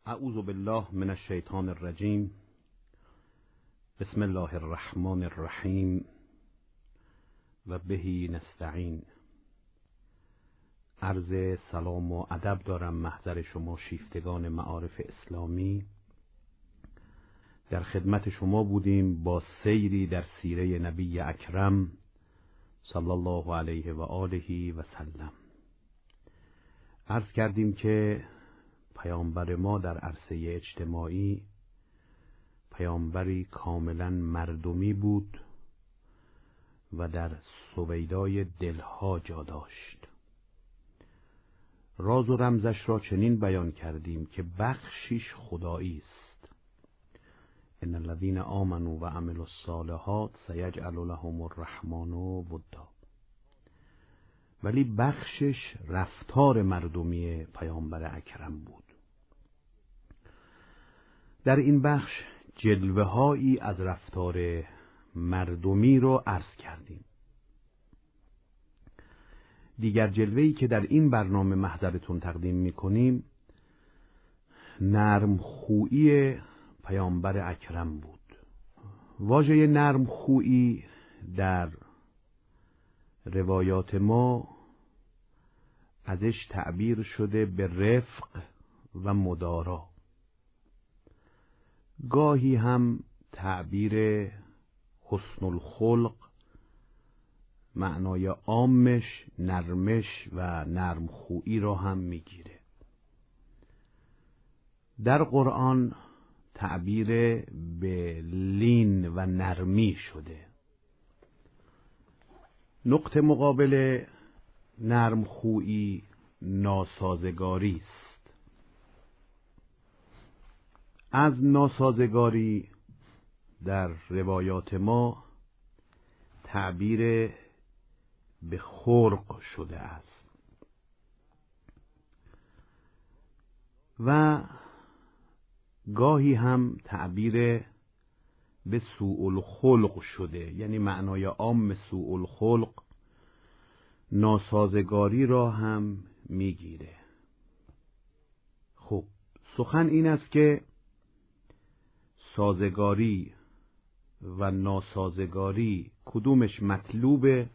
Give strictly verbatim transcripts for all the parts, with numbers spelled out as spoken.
اعوذ بالله من الشیطان الرجیم. بسم الله الرحمن الرحیم و بهی نستعین. عرض سلام و ادب دارم محضر شما شیفتگان معارف اسلامی. در خدمت شما بودیم با سیری در سیره نبی اکرم صلی الله علیه و آله و سلم. عرض کردیم که پیامبر ما در عرصه اجتماعی پیامبری کاملا مردمی بود و در سویدای دلها جا داشت. راز و رمزش را چنین بیان کردیم که بخشیش خدایی است. ان الذين آمنوا و عملوا الصالحات سیجعل لهم الرحمن ودا. ولی بخشش رفتار مردمی پیامبر اکرم بود. در این بخش جلوه هایی از رفتار مردمی رو عرض کردیم. دیگر جلوه‌ای که در این برنامه محضرتون تقدیم می‌کنیم نرم خویی پیامبر اکرم بود. واژه نرم خویی در روایات ما ازش تعبیر شده به رفق و مدارا. گاهی هم تعبیر حسن الخلق معنای عامش نرمش و نرم خویی را هم میگیره. در قرآن تعبیر به لین و نرمی شده. نقطه مقابل نرم خویی ناسازگاری است. از ناسازگاری در روایات ما تعبیر به خرق شده است و گاهی هم تعبیر به سوء الخلق شده، یعنی معنای عام سوء الخلق ناسازگاری را هم میگیره. خب سخن این است که سازگاری و ناسازگاری کدومش مطلوبه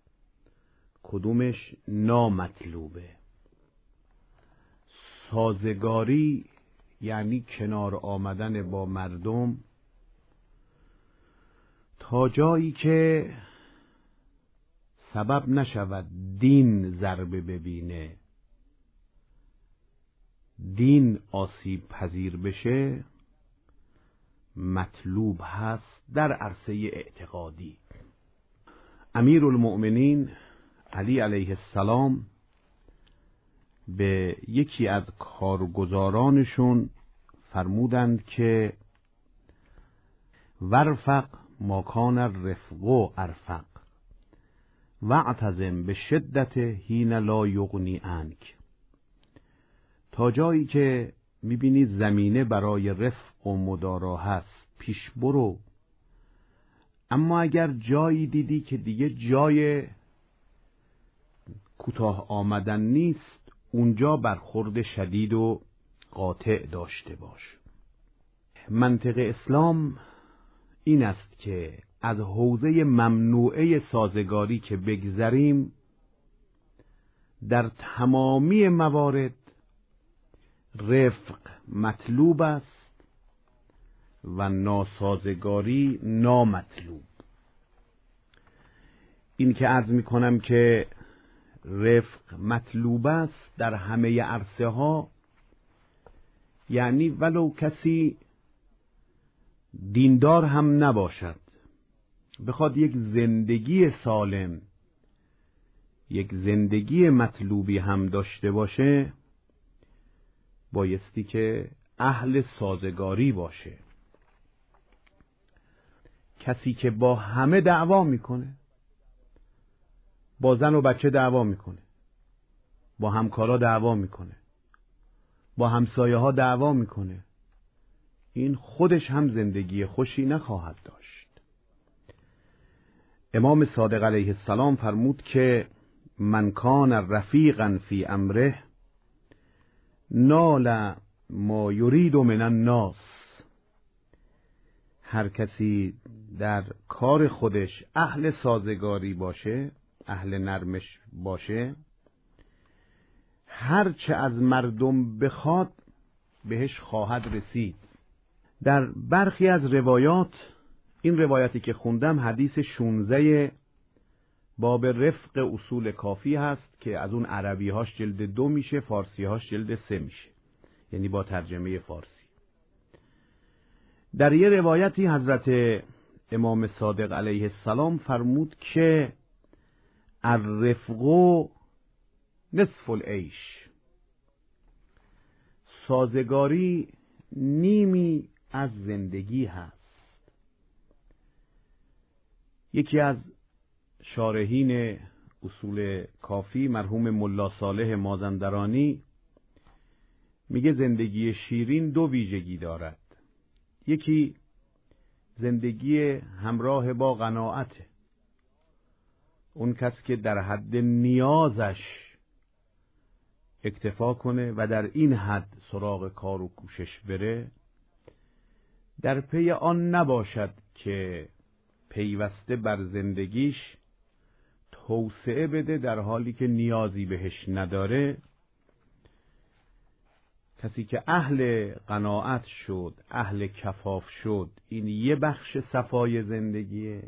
کدومش نامطلوبه. سازگاری یعنی کنار آمدن با مردم تا جایی که سبب نشود دین ضربه ببینه، دین آسیب پذیر بشه، مطلوب هست در عرصه اعتقادی. امیر المؤمنین علی علیه السلام به یکی از کارگزارانشون فرمودند که ورفق ما کان الرفق ارفق واعتزم به شدت حین لا یغنی عنک. تا جایی که میبینی زمینه برای رفق و مدارا هست پیش برو، اما اگر جایی دیدی که دیگه جای کوتاه آمدن نیست، اونجا برخورد شدید و قاطع داشته باش. منطق اسلام این است که از حوزه ممنوعه سازگاری که بگذریم، در تمامی موارد رفق مطلوب است و ناسازگاری نامطلوب. این که عرض می کنم که رفق مطلوب است در همه عرصه ها، یعنی ولو کسی دیندار هم نباشد، بخواد یک زندگی سالم، یک زندگی مطلوبی هم داشته باشه، بایستی که اهل سازگاری باشه. کسی که با همه دعوا میکنه، با زن و بچه دعوا میکنه، با همکارا دعوا میکنه، با همسایه ها دعوا میکنه، این خودش هم زندگی خوشی نخواهد داشت. امام صادق علیه السلام فرمود که من کان رفیقا فی امره نال ما یرید من الناس، هر کسی در کار خودش اهل سازگاری باشه، اهل نرمش باشه، هر چه از مردم بخواد بهش خواهد رسید. در برخی از روایات، این روایتی که خوندم حدیث شانزده باب رفق اصول کافی هست که از اون عربی هاش جلد دو میشه، فارسی هاش جلد سه میشه، یعنی با ترجمه فارسی. در یه روایتی حضرت امام صادق علیه السلام فرمود که الرفق نصف العیش، سازگاری نیمی از زندگی هست. یکی از شارحین اصول کافی مرحوم ملا صالح مازندرانی میگه زندگی شیرین دو ویژگی دارد. یکی زندگی همراه با قناعته، اون کس که در حد نیازش اکتفا کنه و در این حد سراغ کار و کوشش بره، در پی آن نباشد که پیوسته بر زندگیش توسعه بده در حالی که نیازی بهش نداره. کسی که اهل قناعت شد، اهل کفاف شد، این یه بخش صفای زندگیه.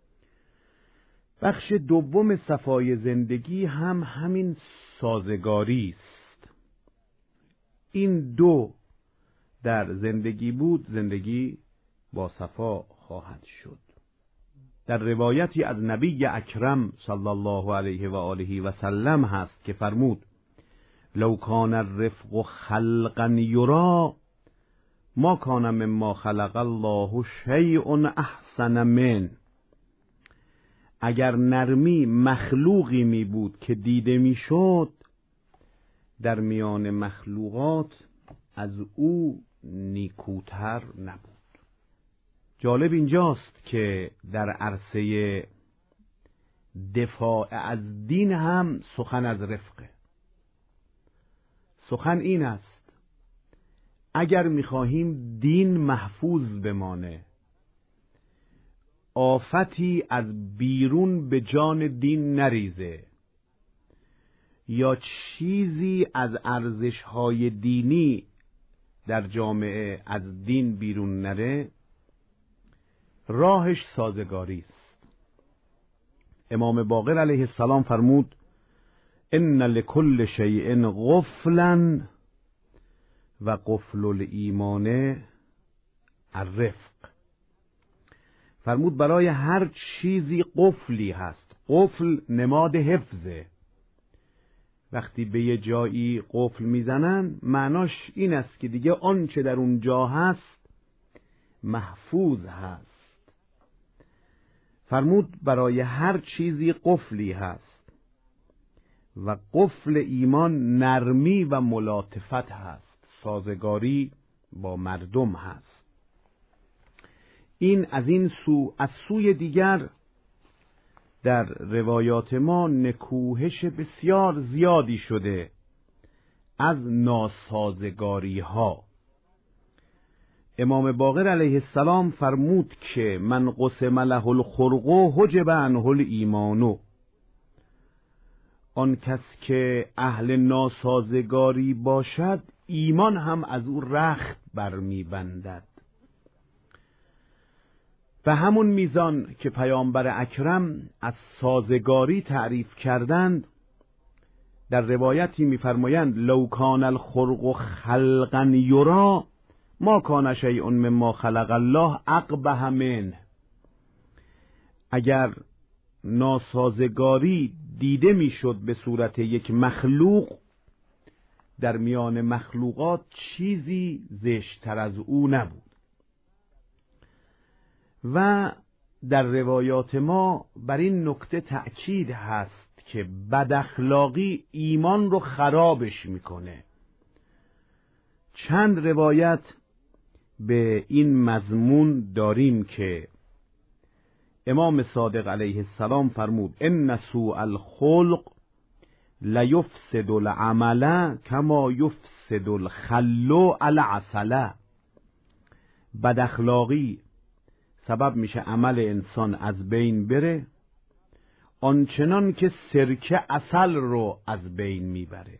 بخش دوم صفای زندگی هم همین سازگاری است. این دو در زندگی بود، زندگی با صفا خواهد شد. در روایتی از نبی اکرم صلی الله علیه و آله و سلم هست که فرمود لو کان الرفق خلقا یرا ما کان مما خلق الله شیء احسن من. اگر نرمی مخلوقی می بود که دیده می شد، در میان مخلوقات از او نیکوتر نبود. جالب اینجاست که در عرصه دفاع از دین هم سخن از رفقه. سخن این است اگر می‌خواهیم دین محفوظ بمانه، آفتی از بیرون به جان دین نریزه، یا چیزی از ارزش‌های دینی در جامعه از دین بیرون نره، راهش سازگاری است. امام باقر علیه السلام فرمود ان لکل شیء قفلا و قفل الایمان الرفق. فرمود برای هر چیزی قفلی هست. قفل نماد حفظه. وقتی به یه جایی قفل میزنن معناش این است که دیگه آنچه در اون جا هست محفوظ هست. فرمود برای هر چیزی قفلی هست و قفل ایمان نرمی و ملاطفت هست، سازگاری با مردم هست. این از این سو. از سوی دیگر در روایات ما نکوهش بسیار زیادی شده از ناسازگاری ها. امام باقر علیه السلام فرمود که من قسم له الخلق حجب عنه الایمان. آن کس که اهل ناسازگاری باشد ایمان هم از او رخت برمی بندد. به همون میزان که پیامبر اکرم از سازگاری تعریف کردند، در روایتی میفرمایند لو کان الخلق خلقا یرا ما کان شیء مما خلق الله اقبح منه. اگر ناسازگاری دیده میشد به صورت یک مخلوق، در میان مخلوقات چیزی زشت‌تر از او نبود. و در روایات ما بر این نکته تأکید هست که بد اخلاقی ایمان رو خرابش میکنه. چند روایت به این مضمون داریم که امام صادق علیه السلام فرمود ان سوء الخلق لیفسد العمل کما یفسد یفسد الخلو العسل. بد اخلاقی سبب میشه عمل انسان از بین بره آنچنان که سرکه عسل رو از بین میبره.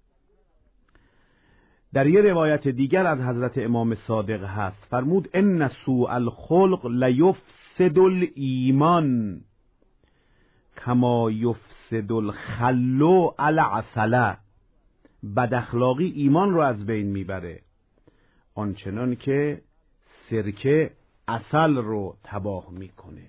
در یه روایت دیگر از حضرت امام صادق هست، فرمود ان سوء الخلق لیفسد الایمان کما یفسد الخلو العسل. بد اخلاقی ایمان رو از بین میبره آنچنان که سرکه عسل رو تباه میکنه.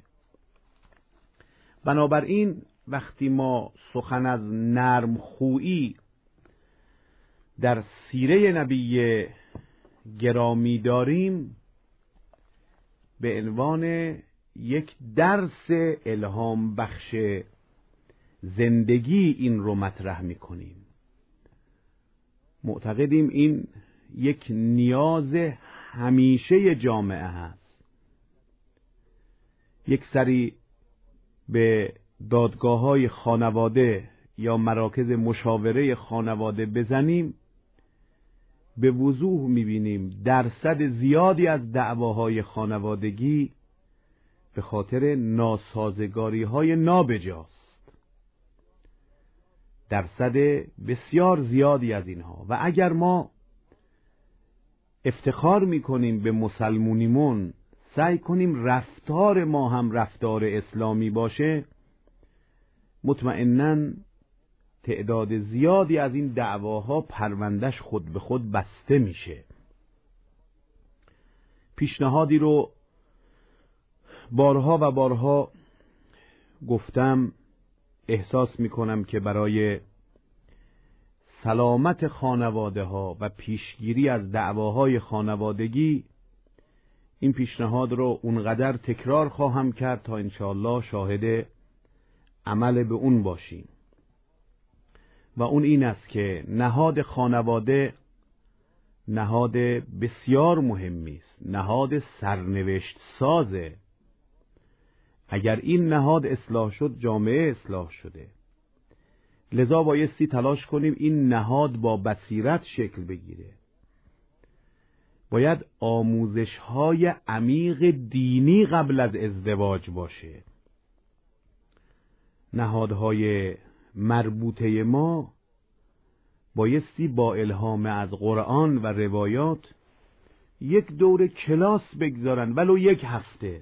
بنابراین وقتی ما سخن از نرم خویی در سیره نبی گرامی داریم، به عنوان یک درس الهام بخش زندگی این رو مطرح میکنیم. معتقدیم این یک نیاز همیشه جامعه هست. یک سری به دادگاه‌های خانواده یا مراکز مشاوره خانواده بزنیم، به وضوح می‌بینیم درصد زیادی از دعواهای خانوادگی به خاطر ناسازگاری‌های نابجاست. درصد بسیار زیادی از اینها. و اگر ما افتخار می‌کنیم به مسلمونیمون، سعی کنیم رفتار ما هم رفتار اسلامی باشه، مطمئناً تعداد زیادی از این دعواها پروندهش خود به خود بسته میشه. پیشنهادی رو بارها و بارها گفتم، احساس میکنم که برای سلامت خانواده ها و پیشگیری از دعواهای خانوادگی این پیشنهاد رو اونقدر تکرار خواهم کرد تا انشاءالله شاهد عمل به اون باشیم. و اون این است که نهاد خانواده نهاد بسیار مهمی است، نهاد سرنوشت سازه. اگر این نهاد اصلاح شد، جامعه اصلاح شده. لذا بایستی تلاش کنیم این نهاد با بصیرت شکل بگیره. باید آموزش‌های عمیق دینی قبل از ازدواج باشه. نهادهای مربوطه ما بایستی با الهام از قرآن و روایات یک دوره کلاس بگذارن، ولو یک هفته،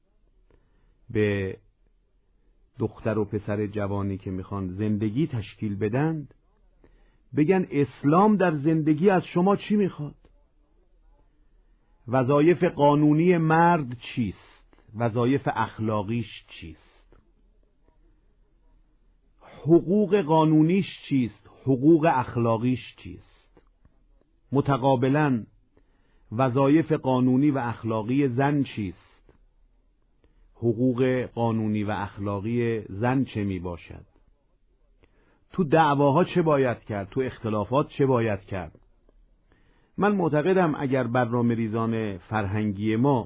به دختر و پسر جوانی که میخوان زندگی تشکیل بدن، بگن اسلام در زندگی از شما چی میخواد؟ وظایف قانونی مرد چیست؟ وظایف اخلاقیش چیست؟ حقوق قانونیش چیست؟ حقوق اخلاقیش چیست؟ متقابلاً وظایف قانونی و اخلاقی زن چیست؟ حقوق قانونی و اخلاقی زن چه می باشد؟ تو دعواها چه باید کرد؟ تو اختلافات چه باید کرد؟ من معتقدم اگر برنامه ریزان فرهنگی ما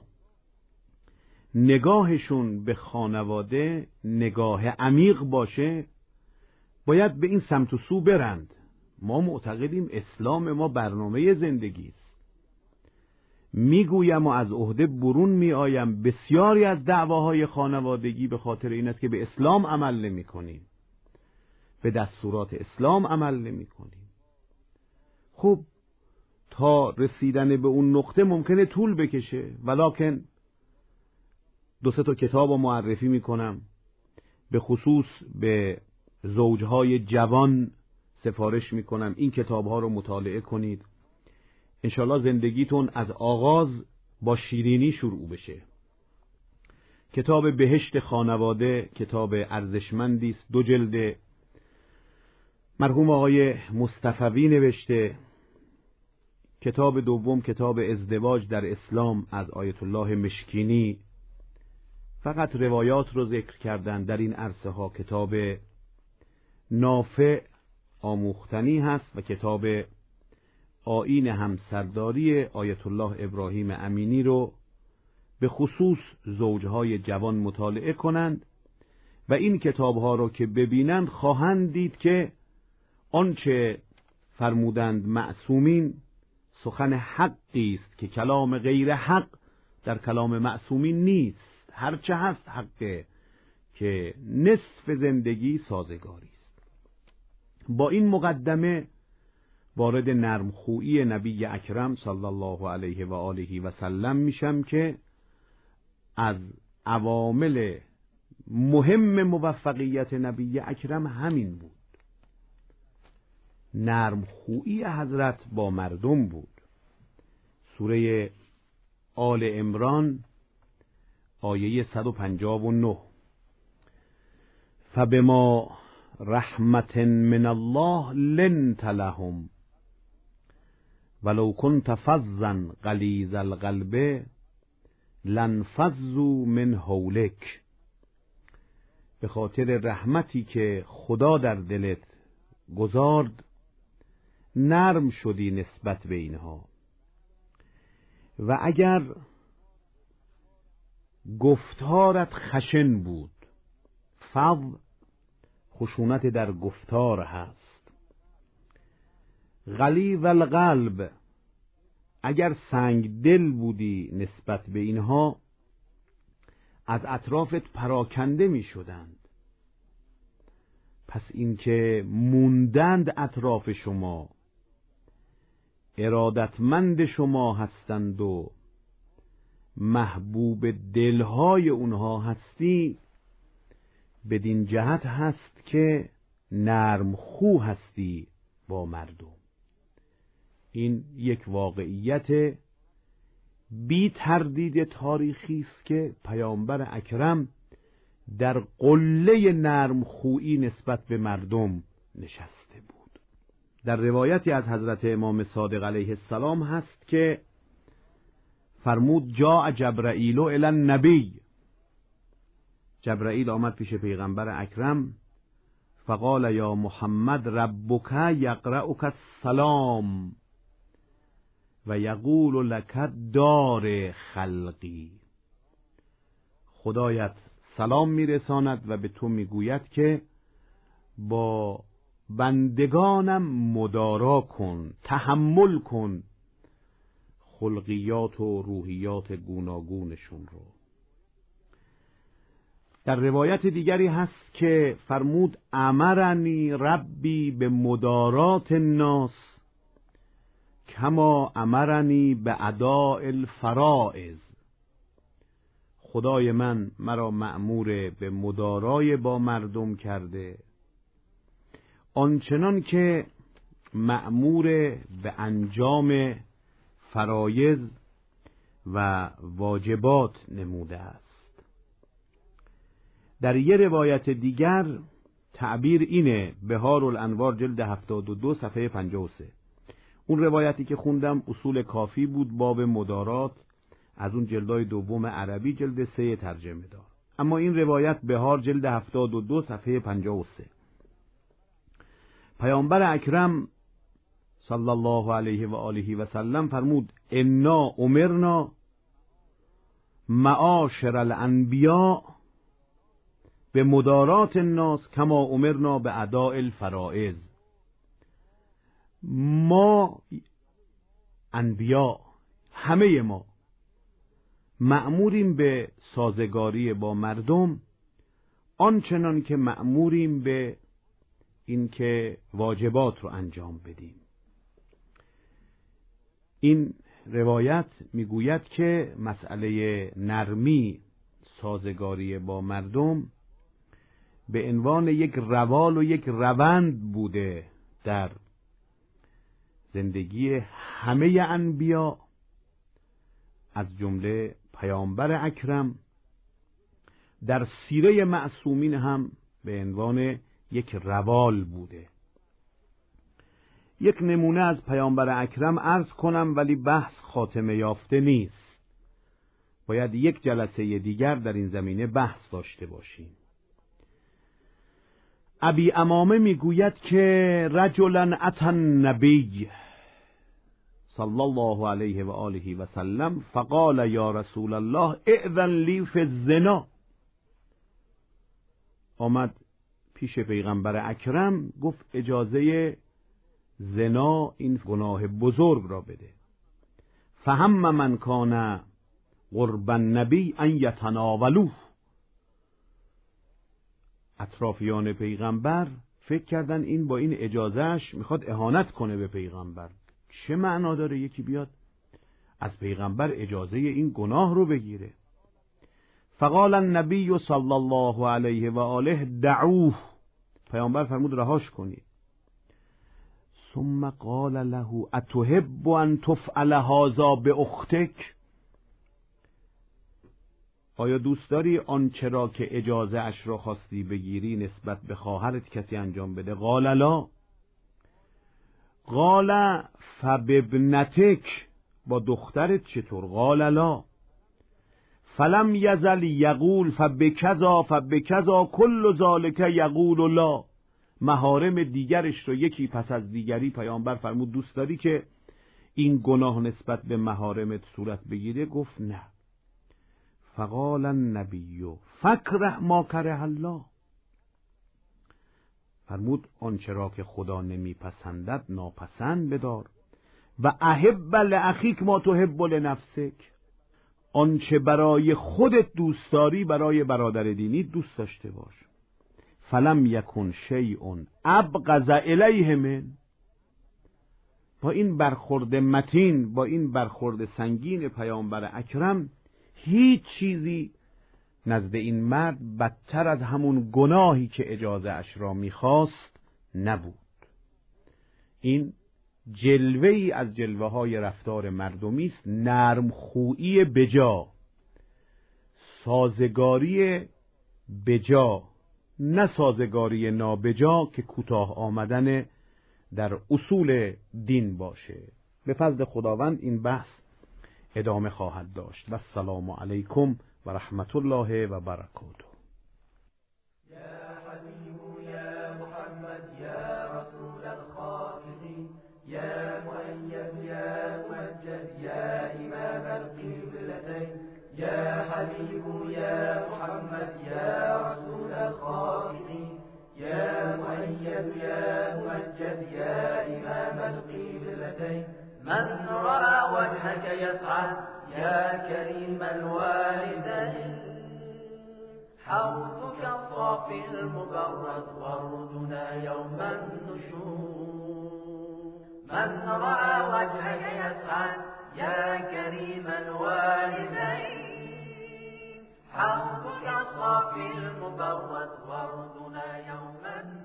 نگاهشون به خانواده نگاه عمیق باشه، باید به این سمت و سو برند. ما معتقدیم اسلام ما برنامه زندگی است. میگویم و از عهده برون میآیم بسیاری از دعواهای خانوادگی به خاطر این است که به اسلام عمل نمی کنیم، به دستورات اسلام عمل نمی کنیم. خب تا رسیدن به اون نقطه ممکنه طول بکشه، ولکن دو سه تا کتاب رو معرفی میکنم، به خصوص به زوجهای جوان سفارش میکنم این کتابها رو مطالعه کنید. انشالله زندگیتون از آغاز با شیرینی شروع بشه. کتاب بهشت خانواده کتاب ارزشمندی است، دو جلد، مرحوم آقای مصطفوی نوشته. کتاب دوم کتاب ازدواج در اسلام از آیت الله مشکینی. فقط روایات رو ذکر کردن در این عرصه ها. کتاب نافع آموختنی هست و کتاب آیین همسرداری آیت الله ابراهیم امینی رو به خصوص زوجهای جوان مطالعه کنند و این کتابها رو که ببینند خواهند دید که آنچه فرمودند معصومین سخن حقی است که کلام غیر حق در کلام معصومین نیست، هرچه هست حقه که نصف زندگی سازگاری است. با این مقدمه وارد نرمخویی نبی اکرم صلی الله علیه و آله و سلم میشم که از عوامل مهم موفقیت نبی اکرم همین بود. نرمخویی حضرت با مردم بود. سوره آل عمران آیه صد و پنجاه و نه: فبما رحمت من الله لنت لهم ولو كنت فظا غلیظ القلب لانفضوا من حولک. به خاطر رحمتی که خدا در دلت گذارد نرم شدی نسبت به اینها، و اگر گفتارت خشن بود، فظ خشونت در گفتار هست، غلیظ القلب اگر سنگ دل بودی نسبت به اینها، از اطرافت پراکنده می شدند. پس اینکه موندند اطراف شما، ارادتمند شما هستند و محبوب دلهای اونها هستی، بدین جهت هست که نرم خو هستی با مردم. این یک واقعیت بی تردید تاریخی است که پیامبر اکرم در قله نرم خویی نسبت به مردم نشسته بود. در روایتی از حضرت امام صادق علیه السلام هست که فرمود جاء جبرائیل الی النبی. جبرائیل آمد پیش پیغمبر اکرم، فقال یا محمد ربک یقرأک السلام و یقول لک دار خلقی. خدایت سلام میرساند و به تو میگوید که با بندگانم مدارا کن، تحمل کن خلقیات و روحیات گوناگونشون رو. در روایت دیگری هست که فرمود امرنی ربی به مدارات الناس کما امرنی به اداء الفرائض. خدای من مرا مأمور به مدارای با مردم کرده، آنچنان که مأمور به انجام فرایض و واجبات نموده است. در یه روایت دیگر تعبیر اینه، بهار الانوار جلد هفتاد و دو صفحه پنجاه و سه. اون روایتی که خوندم اصول کافی بود، باب مدارات، از اون جلدای دوم عربی جلد سه ترجمه دار. اما این روایت بهار جلد هفتاد و دو صفحه پنجاه و سه. پیامبر اکرم صلی الله علیه و آله و سلم فرمود انا امرنا معاشر الانبیاء به مدارات الناس کما امرنا به اداء الفرائض. ما انبیا، همه ما مأموریم به سازگاری با مردم آنچنان که مأموریم به اینکه واجبات رو انجام بدیم. این روایت میگوید که مسئله نرمی، سازگاری با مردم به عنوان یک روال و یک روند بوده در زندگی همه انبیا، از جمله پیامبر اکرم. در سیره معصومین هم به عنوان یک روال بوده. یک نمونه از پیامبر اکرم عرض کنم، ولی بحث خاتمه یافته نیست، باید یک جلسه دیگر در این زمینه بحث داشته باشیم. ابی امامه میگوید که رجلا اتی النبی صلی الله علیه و آله و سلم فقال یا رسول الله اذن لی فی الزنا. آمد پیش پیغمبر اکرم گفت اجازه زنا این گناه بزرگ را بده. فهم من کان قرب النبی ان یتناولوه. اطرافیان پیغمبر فکر کردن این با این اجازهش میخواد اهانت کنه به پیغمبر. چه معنا داره یکی بیاد از پیغمبر اجازه این گناه رو بگیره؟ فقال النبی صلی الله علیه و آله دعوه. پیامبر فرمود رهاش کنید. ثم قال له اتحب ان تفعل هذا باختک. آیا دوست داری آنچه را که اجازه اش را خواستی بگیری نسبت به خواهرت کسی انجام بده؟ قال لا. قال فبابنتک. با دخترت چطور؟ قال لا. فلم یزل یقول فبکذا فبکذا کل ذالک یقول لا. محارم دیگرش رو یکی پس از دیگری پیامبر فرمود دوست داری که این گناه نسبت به محارمت صورت بگیره؟ گفت نه. فقال النبی فکره ما کره الله. فرمود آنچه را که خدا نمیپسندد ناپسند بدار. و احب لاخیک ما تحب لنفسک. آنچه برای خودت دوست داری برای برادر دینی دوست داشته باش. فلم یکن شیء ابغض الیه من. با این برخورد متین، با این برخورد سنگین پیامبر اکرم، هیچ چیزی نزد این مرد بدتر از همون گناهی که اجازه اش را میخواست نبود. این جلوه ای از جلوه های رفتار مردمی است، نرم خویی بجا، سازگاری بجا، نه سازگاری نابجا که کوتاه آمدن در اصول دین باشه. به فضل خداوند این بحث ادامه خواهد داشت. و السلام علیکم و رحمت الله و برکاته. یا حبیب یا محمد یا رسول الخالقین یا مؤید یا ممجد یا امام القبلتین یا حبیب یا محمد یا رسول الخالقین یا مؤید یا ممجد یا امام القبلتین من رأى وجهك يسعد يا كريم الوالدين حوضك الصافي المبرد وردنا يوم النشور. من رأى وجهك يسعد يا كريم الوالدين حوضك الصافي المبرد وردنا يوم النشور.